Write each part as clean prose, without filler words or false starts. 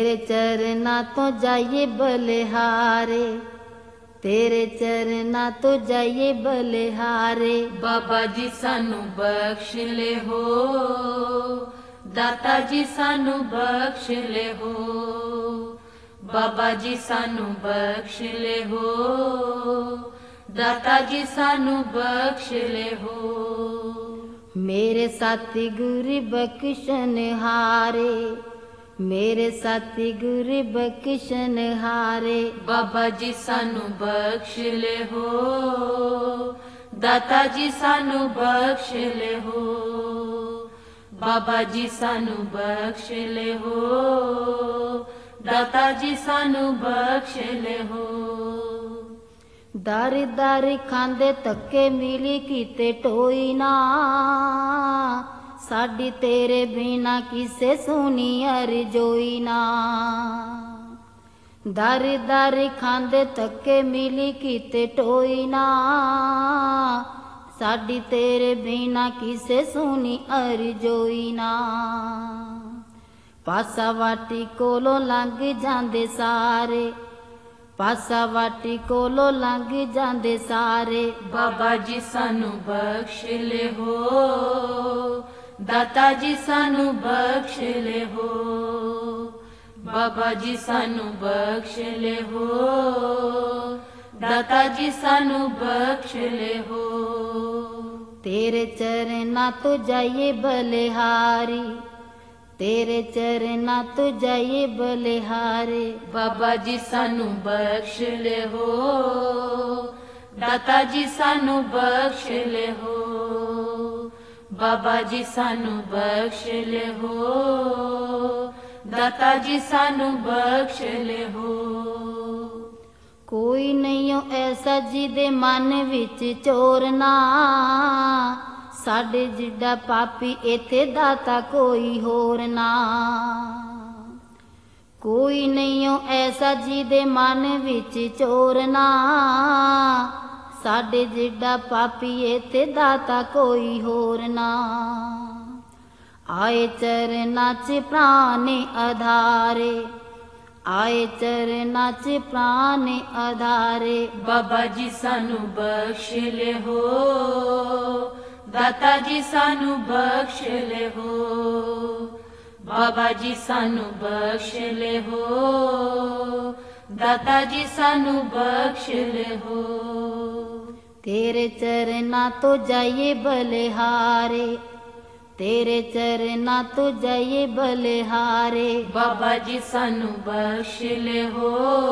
तेरे चरना तो जाइए बलिहारे, तेरे चरना तो जाइए बलिहारे। बाबा जी सानू बख्श ले हो, दाता जी सानू बख्श ले हो, बाबा जी सानू बख्श ले हो, दाता जी सानू बख्श ले हो। मेरे साथी गुरु बख्शन हारे, मेरे साथी गुरु बख्शन हारे। बाबा जी सानू बख्श ले हो, दाता जी सानू बख्श ले हो, बाबा जी सानू बख्श ले हो, दाता जी सानू बख्श ले हो। दारी दारी खांदे धक्के मिली किते टोई ना, साडी तेरे बिना किसे सुनी अरजोई ना। दारी दारी खांदे धक्के मिली किते टोई ना, साडी तेरे बिना किसे सुनी अरजोई ना। पासा वाटी कोलों लंघ जांदे सारे, पासा वाटी कोलों लंघ जांदे सारे। बाबा जी सानू बख्श ले हो, दाता जी सानू बख्श ले हो, बाबा जी सानू बख्श ले हो, दाता जी सानू बख्श ले हो। तेरे चरना तो जाइए बलिहारी, तेरे चरना तो जाइए बलिहारे। बाबा जी सानू बख्श ले हो, दाता जी सानू बख्श ले हो, बाबा जी सानू बख्श ले हो, दाता जी सानू बख्श ले हो। कोई नहीं हो ऐसा जिदे मन विच चोरना, साडे जिड्डा पापी इत्थे दाता कोई होर ना। कोई नहीं हो ऐसा जिदे मन विच चोरना, साडे जिड्डा पापी इत्थे दाता कोई होर ना। आए चरना च प्राण आधारे, आए चरना च प्राण आधारे। बाबा जी सानू बख्श ले हो, दाता जी सानू बख्श ले हो, बाबा जी सानू बख्श ले हो, दाता जी सानू बख्श ले हो। तेरे चरना तो जाइए बलिहारे, तेरे चरना तो जाइए बलिहारे। बाबा जी सानू बख्श ले हो,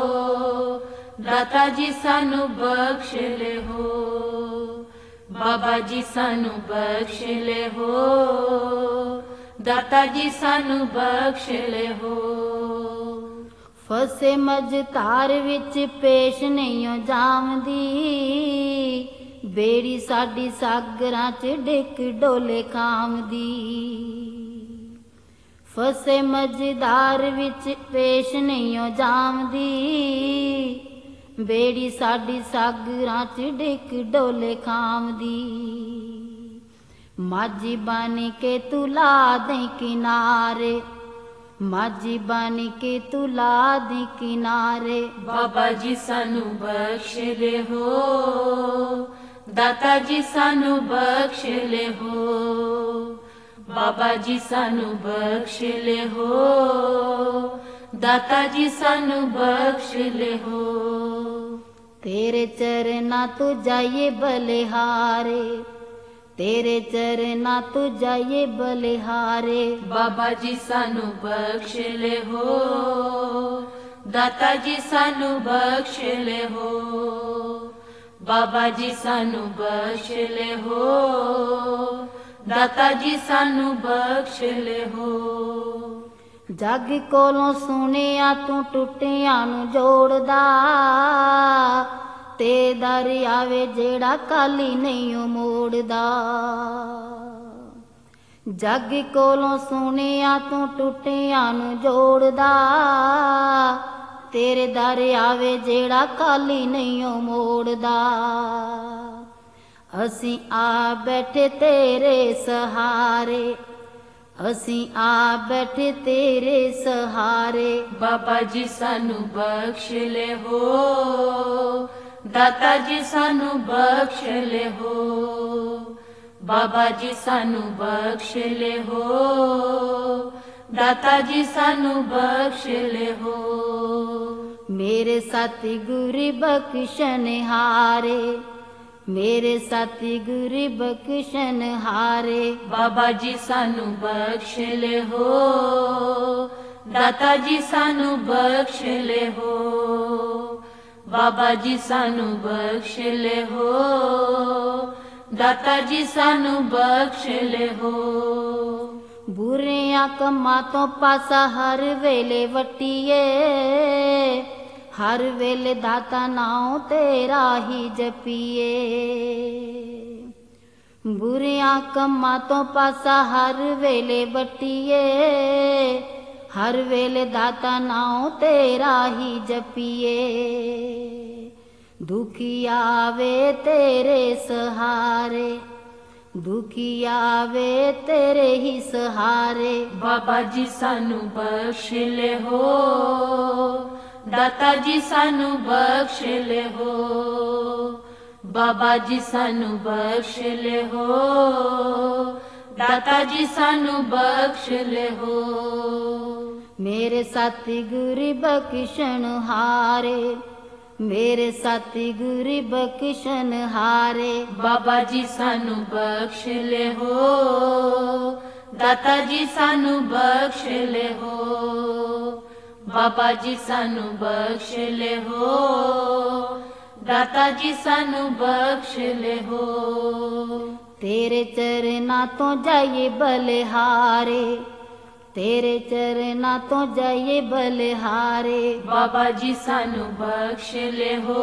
दाता जी सानू बख्श ले हो, बाबा जी सानू बख्श ले हो, दाता जी सानू बख्श ले हो। फसे मझधार विच पेश नहीं हो जावदी, बेड़ी साडी सागरां च डिक डोले खामदी। फसे मझधार विच पेश नहीं हो जावदी, बेड़ी साडी सागरां च डिक डोले खामदी। माझी बन के तू ला दें किनारे, माझी बन के तू ला दें किनारे। बाबा जी सानू बख्श ले हो, दाता जी सानू बख्श ले हो, बाबा जी सानू बख्श ले हो, दाता जी सानू बख्श ले हो। तेरे चरना तो जाइए बलिहारे, तेरे चरना तो जाइए बलिहारे। बाबा जी सानू बख्श ले हो, दाता जी सानू बख्श ले हो, बाबा जी सानू बख्श ले हो, दाता जी सानू बख्श ले हो। जग कोलों सुनिया तू टुटियां नू जोड़दा, ते दर आवे जेड़ा काली नहीं मोड़दा। जग कोलों सुनिया तू टुटियां नू जोड़दा, तेरे दर आवे जेड़ा काली नहीं मोड़दा। असीं आ बैठे तेरे सहारे, ਅਸੀਂ ਆ ਬੈਠੇ ਤੇਰੇ ਸਹਾਰੇ। ਬਾਬਾ ਜੀ ਸਾਨੂੰ ਬਖਸ਼ ਲੈ ਹੋ, ਦਾਤਾ ਜੀ ਸਾਨੂੰ ਬਖਸ਼ ਲੈ ਹੋ, ਬਾਬਾ ਜੀ ਸਾਨੂੰ ਬਖਸ਼ ਲੈ ਹੋ, ਦਾਤਾ ਜੀ ਸਾਨੂੰ ਬਖਸ਼ ਲੈ ਹੋ। ਮੇਰੇ ਸਤਿਗੁਰ ਬਖਸ਼ਨਹਾਰੇ, ਮੇਰੇ ਸਤਿਗੁਰ ਬਖਸ਼ਨਹਾਰੇ। ਬਾਬਾ ਜੀ ਸਾਨੂੰ ਬਖਸ਼ ਲੈ ਹੋ, ਦਾਤਾ ਜੀ ਸਾਨੂੰ ਬਖਸ਼ ਲੈ ਹੋ, ਬਾਬਾ ਜੀ ਸਾਨੂੰ ਬਖਸ਼ ਲੈ ਹੋ, ਦਾਤਾ ਜੀ ਸਾਨੂੰ ਬਖਸ਼ ਲੈ ਹੋ। ਬੁਰਿਆਂ ਕੰਮਾਂ ਤੋਂ ਪਾਸਾ ਹਰ ਵੇਲੇ ਵਟੀਏ, ਹਰ ਵੇਲੇ ਦਾਤਾ ਨਾਉ ਤੇਰਾ ਹੀ ਜਪੀਏ। ਬੁਰਿਆਂ ਕੰਮਾਂ ਤੋਂ ਪਾਸਾ ਹਰ ਵੇਲੇ ਵਟੀਏ, ਹਰ ਵੇਲੇ ਦਾਤਾ ਨਾਉ ਤੇਰਾ ਹੀ ਜਪੀਏ। ਦੁਖੀ ਆਵੇ ਤੇਰੇ ਸਹਾਰੇ, ਦੁਖੀ ਆਵੇ ਤੇਰੇ ਹੀ ਸਹਾਰੇ। ਬਾਬਾ ਜੀ ਸਾਨੂੰ ਬਖਸ਼ ਲੈ ਹੋ, ਦਾਤਾ ਜੀ ਸਾਨੂੰ ਬਖਸ਼ ਲੈ ਹੋ, ਬਾਬਾ ਜੀ ਸਾਨੂੰ ਬਖਸ਼ ਲੈ ਹੋ, ਦਾਤਾ ਜੀ ਸਾਨੂੰ ਬਖਸ਼ ਲੈ ਹੋ। ਮੇਰੇ ਸਤਿਗੁਰ ਬਖਸ਼ਨਹਾਰੇ, ਮੇਰੇ ਸਤਿਗੁਰ ਬਖਸ਼ਨਹਾਰੇ। ਬਾਬਾ ਜੀ ਸਾਨੂੰ ਬਖਸ਼ ਲੈ ਹੋ, ਦਾਤਾ ਜੀ ਸਾਨੂੰ ਬਖਸ਼ ਲੈ ਹੋ, ਬਾਬਾ ਜੀ ਸਾਨੂੰ ਬਖਸ਼ ਲੈ ਹੋ, ਦਾਤਾ ਜੀ ਸਾਨੂੰ ਬਖਸ਼ ਲੈ ਹੋ। ਤੇਰੇ ਚਰਨਾਂ ਤੋਂ ਜਾਈਏ ਬਲਿਹਾਰੇ, ਤੇਰੇ ਚਰਨਾਂ ਤੋਂ ਜਾਈਏ ਬਲਿਹਾਰੇ। ਬਾਬਾ ਜੀ ਸਾਨੂੰ ਬਖਸ਼ ਲੈ ਹੋ,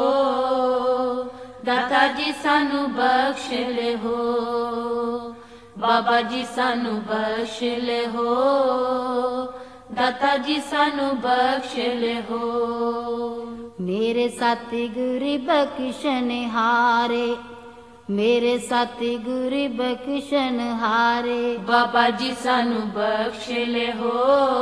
ਦਾਤਾ ਜੀ ਸਾਨੂੰ ਬਖਸ਼ ਲੈ ਹੋ, ਬਾਬਾ ਜੀ ਸਾਨੂੰ ਬਖਸ਼ ਲੈ ਹੋ, ਦਾਤਾ ਜੀ ਸਾਨੂੰ ਬਖਸ਼ ਲੈ ਹੋ। ਮੇਰੇ ਸਤਿਗੁਰ ਬਖਸ਼ਨਹਾਰੇ, ਮੇਰੇ ਸਤਿਗੁਰ ਬਖਸ਼ਨਹਾਰੇ। ਬਾਬਾ ਜੀ ਸਾਨੂੰ ਬਖਸ਼ ਲੈ ਹੋ,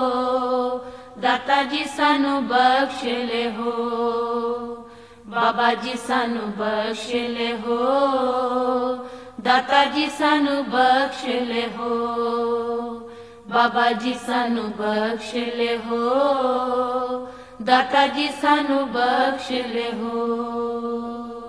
ਦਾਤਾ ਜੀ ਸਾਨੂੰ ਬਖਸ਼ ਲੈ ਹੋ, ਬਾਬਾ ਜੀ ਸਾਨੂੰ ਬਖਸ਼ ਲੈ ਹੋ, ਦਾਤਾ ਜੀ ਸਾਨੂੰ ਬਖਸ਼ ਲੈ ਹੋ, ਬਾਬਾ ਜੀ ਸਾਨੂੰ ਬਖਸ਼ ਲੈ ਹੋ, ਦਾਤਾ ਜੀ ਸਾਨੂੰ ਬਖਸ਼ ਲੈ ਹੋ।